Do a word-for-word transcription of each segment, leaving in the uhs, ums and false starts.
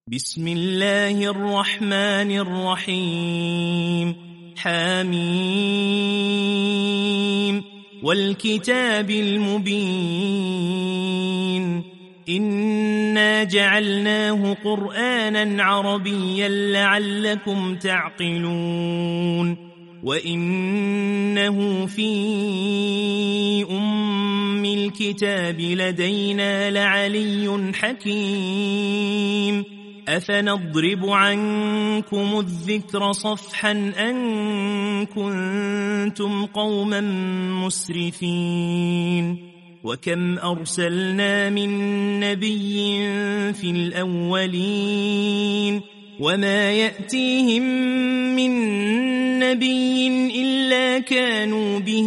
بسم الله الرحمن الرحيم حميم والكتاب المبين إنا جعلناه قرآنا عربيا لعلكم تعقلون وإنه في أم الكتاب لدينا لعلي حكيم أفنضرب عنكم الذكر صفحا أن كنتم قوما مسرفين وكم أرسلنا من نبي في الأولين وما يأتيهم من نبي إلا كانوا به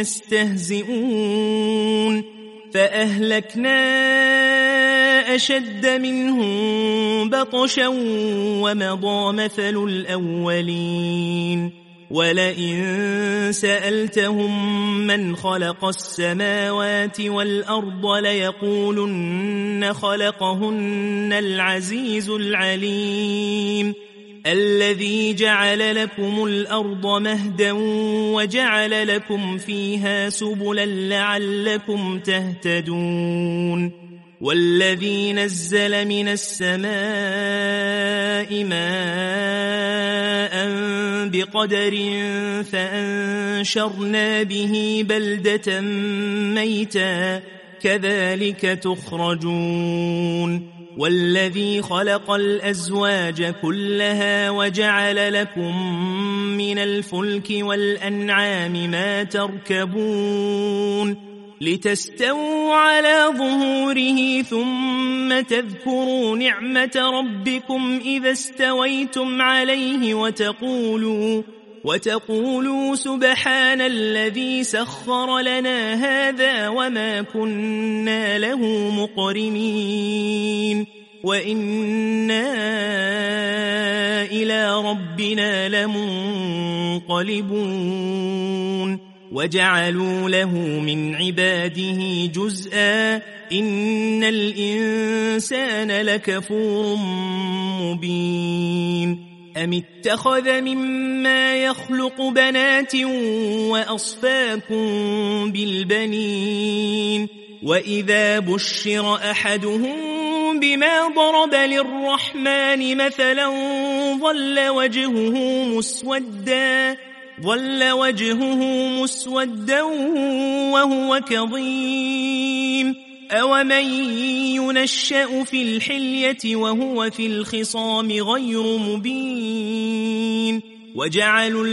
يستهزئون فأهلكنا أشد منهم بطشا ومضى مثل الأولين ولئن سألتهم من خلق السماوات والأرض ليقولن خلقهن العزيز العليم الذي جعل لكم الأرض مهدا وجعل لكم فيها سبلا لعلكم تهتدون والذي نزل من السماء ماء بقدر فأنشرنا به بلدة ميتا كذلك تخرجون والذي خلق الأزواج كلها وجعل لكم من الفلك والأنعام ما تركبون لتستووا على ظهوره ثم تذكروا نعمة ربكم إذا استويتم عليه وتقولوا وتقولوا سبحان الذي سخر لنا هذا وما كنا له مقرنين وإنا إلى ربنا لمنقلبون وجعلوا له من عباده جزءا إن الإنسان لكفور مبين أم اتخذ مما يخلق بنات وأصفاكم بالبنين وإذا بشر أحدهم بما ضرب للرحمن مثلا ظل وجهه مسودا ظل وجهه مسودا وهو كظيم أومن ينشأ في الحلية وهو في الخصام غير مبين وجعلوا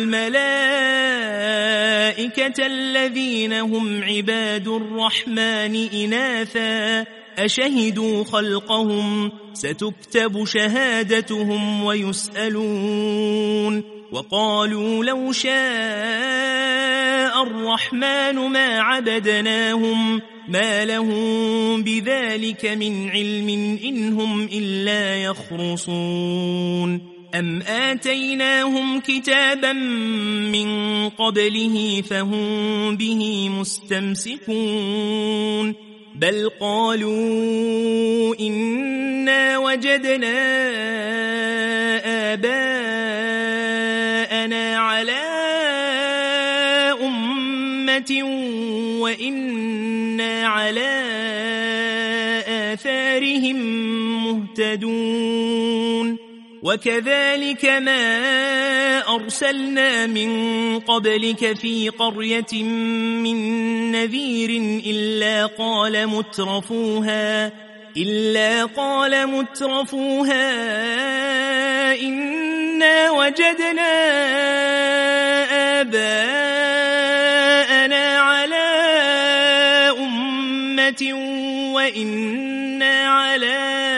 الملائكة الذين هم عباد الرحمن إناثا أشهدوا خلقهم ستكتب شهادتهم ويسألون وقالوا لو شاء الرحمن ما عبدناهم ما لهم بذلك من علم إنهم إلا يخرصون أم آتيناهم كتابا من قبله فهم به مستمسكون بل قالوا إنا وجدنا آباءنا على أمة وإنا على آثارهم مهتدون وكذلك ما أرسلنا من قبلك في قرية من نذير إلا قال مترفوها إلا قال مترفوها إنا وجدنا آباءنا على أمة وإنا على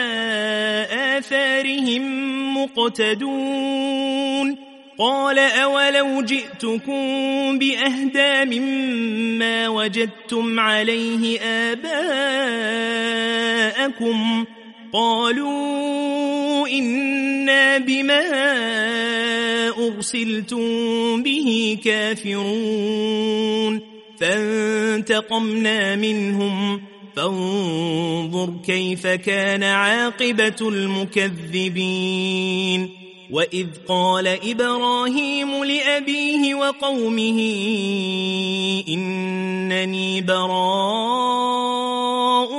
آثارهم مقتدون قال أولو جئتكم بأهدى مما وجدتم عليه آباءكم قالوا إنا بما أرسلتم به كافرون فانتقمنا منهم فانظر كيف كان عاقبة المكذبين. وإذ قال إبراهيم لأبيه وقومه إنني براء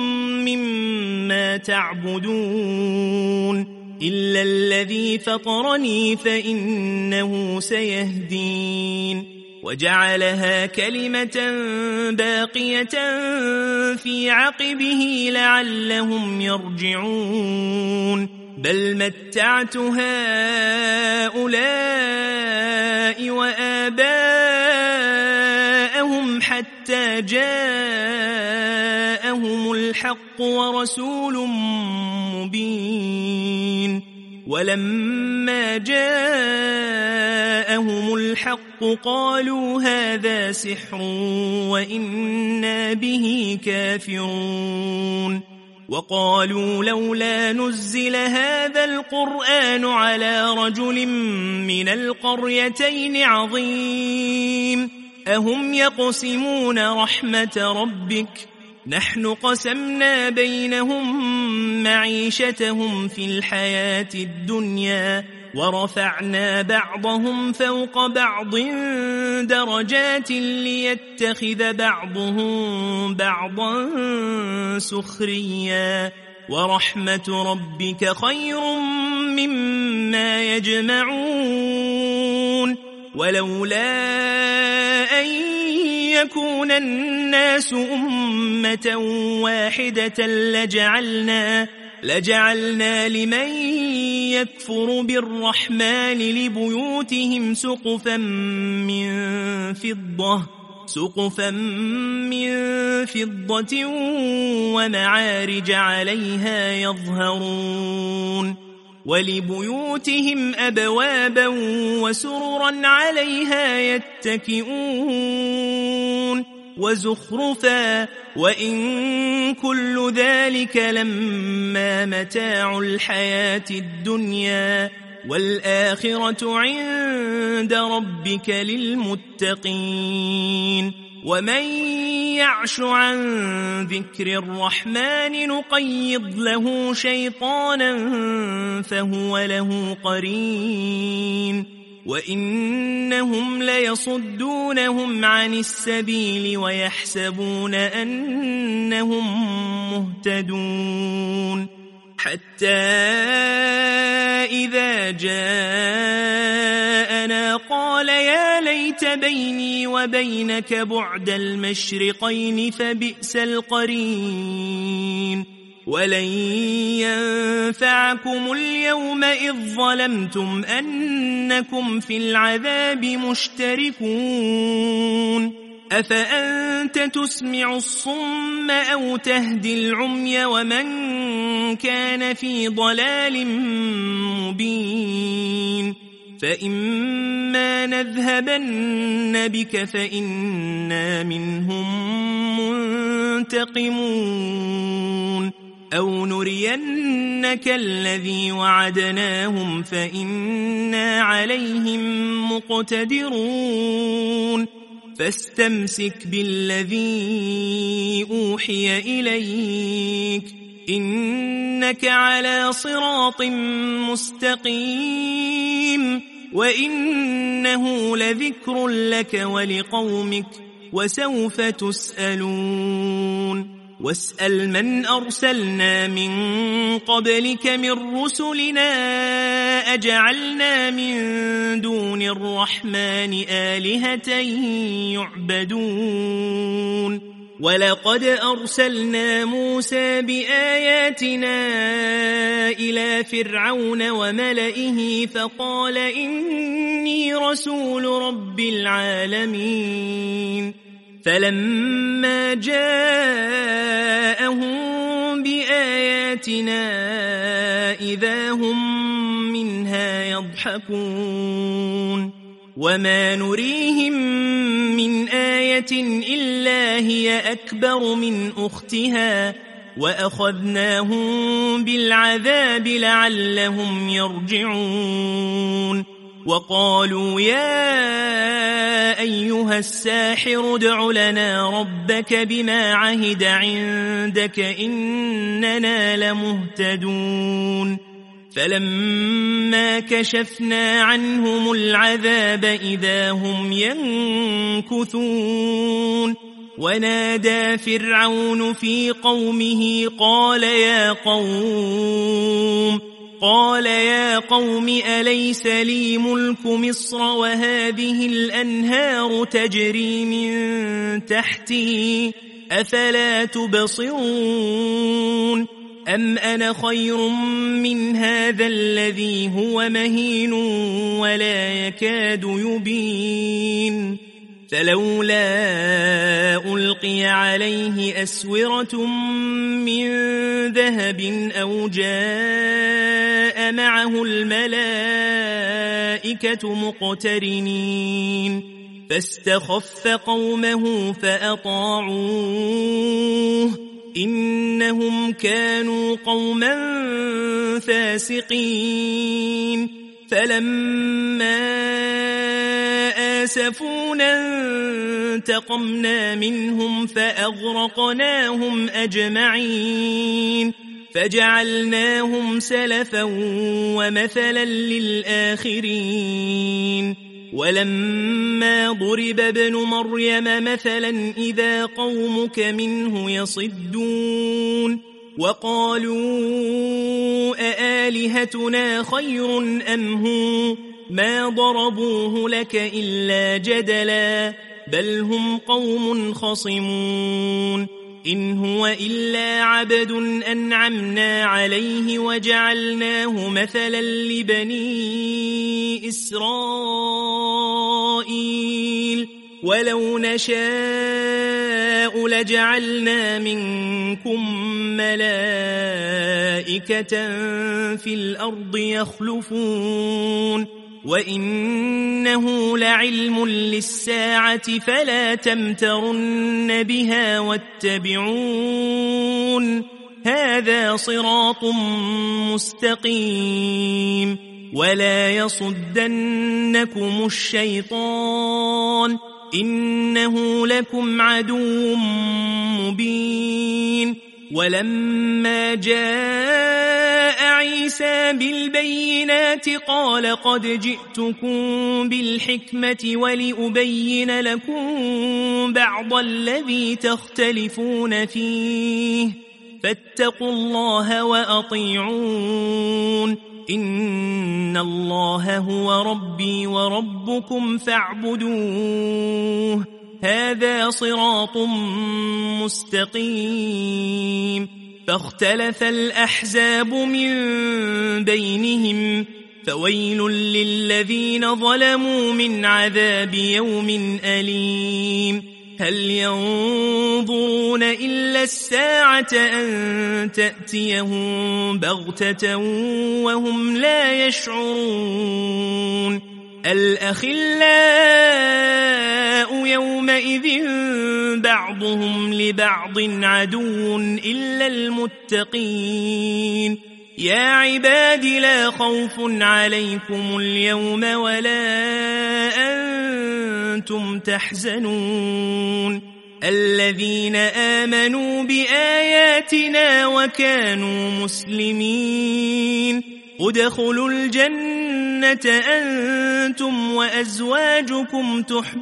مما تعبدون إلا الذي فطرني فإنه سيهدين. وجعلها كلمة باقية في عقبه لعلهم يرجعون بل متعت هؤلاء وآباءهم حتى جاءهم الحق ورسول مبين. ولما جاءهم الحق قالوا هذا سحر وإنا به كافرون. وقالوا لولا نزل هذا القرآن على رجل من القريتين عظيم أهم يقسمون رحمة ربك نحن قسمنا بينهم معيشتهم في الحياة الدنيا ورفعنا بعضهم فوق بعض درجات ليتخذ بعضهم بعضا سخريا ورحمة ربك خير مما يجمعون. ولولا أن يكون الناس أمة واحدة لجعلنا لجعلنا لمن يكفر بالرحمن لبيوتهم سقفا من فضة سقفا من فضة ومعارج عليها يظهرون ولبيوتهم أبوابا وسررا عليها يتكئون وزخرفا وإن كل ذلك لما متاع الحياة الدنيا والآخرة عند ربك للمتقين. ومن يعش عن ذكر الرحمن نقيض له شيطانا فهو له قرين وإنهم ليصدونهم عن السبيل ويحسبون أنهم مهتدون حتى إذا جاءنا قال يا ليت بيني وبينك بعد المشرقين فبئس القرين. ولن ينفعكم اليوم إذ ظلمتم أنكم في العذاب مشتركون أفأنت تسمع الصم أو تهدي العمي ومن كان في ضلال مبين. فإما نذهبن بك فإنا منهم منتقمون أو نرينك الذي وعدناهم فإنا عليهم مقتدرون. فاستمسك بالذي أوحي إليك إنك على صراط مستقيم وإنه لذكر لك ولقومك وسوف تسألون. واسأل من أرسلنا من قبلك من رسلنا أجعلنا من دون الرحمن آلهة يعبدون. ولقد أرسلنا موسى بآياتنا إلى فرعون وملئه فقال إني رسول رب العالمين. فلما جاءهم بآياتنا إذا هم منها يضحكون وما نريهم من آية إلا هي أكبر من أختها وأخذناهم بالعذاب لعلهم يرجعون. وقالوا يا أيها الساحر ادع لنا ربك بما عهد عندك إننا لمهتدون فلما كشفنا عنهم العذاب إذا هم ينكثون ونادى فرعون في قومه قال يا قوم قال يا قوم أليس لي ملك مصر وهذه الأنهار تجري من تحتي أفلا تبصرون أم أنا خير من هذا الذي هو مهين ولا يكاد يبين فلولا ألقي عليه أسورة من ذهب أو جاء معه الملائكة مقترنين فاستخف قومه فأطاعوه إنهم كانوا قوما فاسقين فلما آسفونا انتقمنا منهم فأغرقناهم أجمعين فجعلناهم سلفا ومثلا للآخرين ولما ضرب ابن مريم مثلا إذا قومك منه يصدون وقالوا أآلهتنا خير أم هو ما ضربوه لك إلا جدلا بل هم قوم خصمون إن هو إلا عبد أنعمنا عليه وجعلناه مثلا لبني إسرائيل ولو نشاء لجعلنا منكم ملائكة في الأرض يخلفون وإنه لعلم للساعة فلا تمترن بها واتبعون هذا صراط مستقيم ولا يصدنكم الشيطان إنه لكم عدو مبين ولما جاء عيسى بالبينات قال قد جئتكم بالحكمة ولأبين لكم بعض الذي تختلفون فيه فاتقوا الله وأطيعون إن الله هو ربي وربكم فاعبدوه هذا صراط مستقيم فاختلف الأحزاب من بينهم فويل للذين ظلموا من عذاب يوم أليم هل ينظرون إلا الساعة أن تأتيهم بغتة وهم لا يشعرون الأخلاء يومئذ بعضهم لبعض عدو إلا المتقين يا عباد لا خوف عليكم اليوم ولا أنتم تحزنون الذين آمنوا بآياتنا وكانوا مسلمين ادخلوا الجنة أنتم وأزواجكم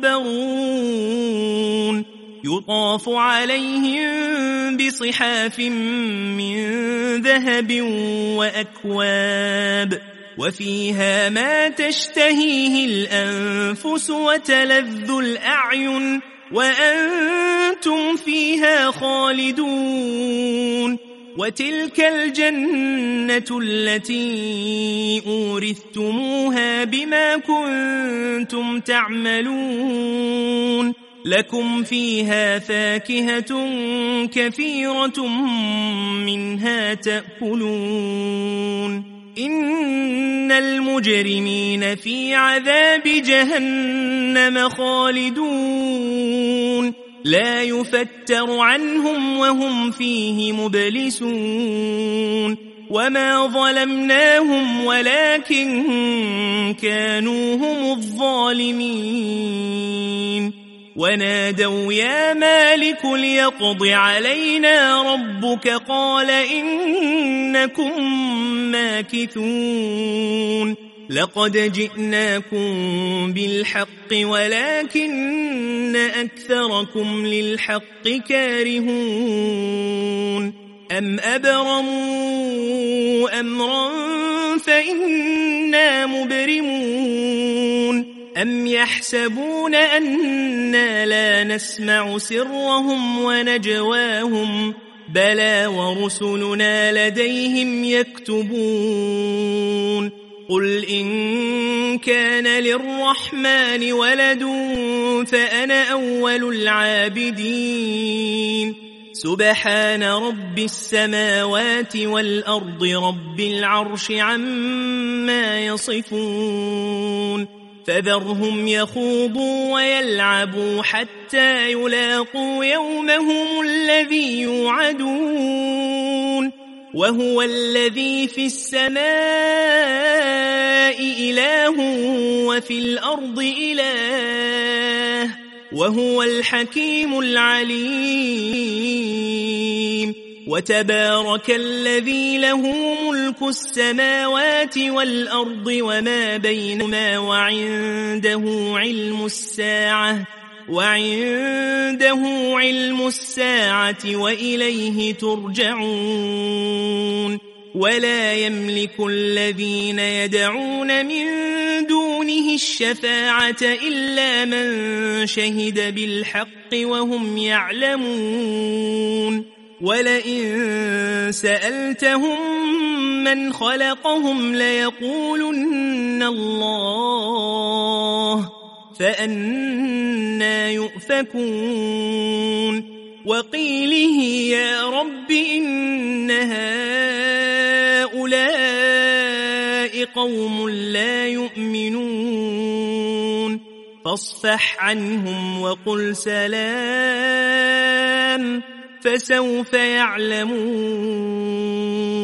تحبرون يطاف عليهم بصحاف من ذهب وأكواب وفيها ما تشتهيه الأنفس وتلذ الأعين وأنتم فيها خالدون وتلك الجنة التي أورثتموها بما كنتم تعملون لكم فيها فاكهة كثيرة منها تأكلون إن المجرمين في عذاب جهنم خالدون لا يفتر عنهم وهم فيه مبلسون وما ظلمناهم ولكن كانوا هم الظالمين ونادوا يا مالك ليقض علينا ربك قال إنكم ماكثون لقد جئناكم بالحق ولكن أكثركم للحق كارهون أم أبرموا أمرا فإنا مبرمون أم يحسبون أنا لا نسمع سرهم ونجواهم بلى ورسلنا لديهم يكتبون قل إن كان للرحمن ولد فأنا أول العابدين سبحان رب السماوات والأرض رب العرش عما يصفون فذرهم يخوضوا ويلعبوا حتى يلاقوا يومهم الذي يوعدون وهو الذي في السماء إله وفي الأرض إله وهو الحكيم العليم وتبارك الذي له ملك السماوات والأرض وما بينهما وعنده علم الساعة وعنده علم الساعة وإليه ترجعون ولا يملك الذين يدعون من دونه الشفاعة إلا من شهد بالحق وهم يعلمون ولئن سألتهم من خلقهم ليقولن الله فأنى يؤفكون وقيله يا رب إن هؤلاء قوم لا يؤمنون فاصفح عنهم وقل سلام فسوف يعلمون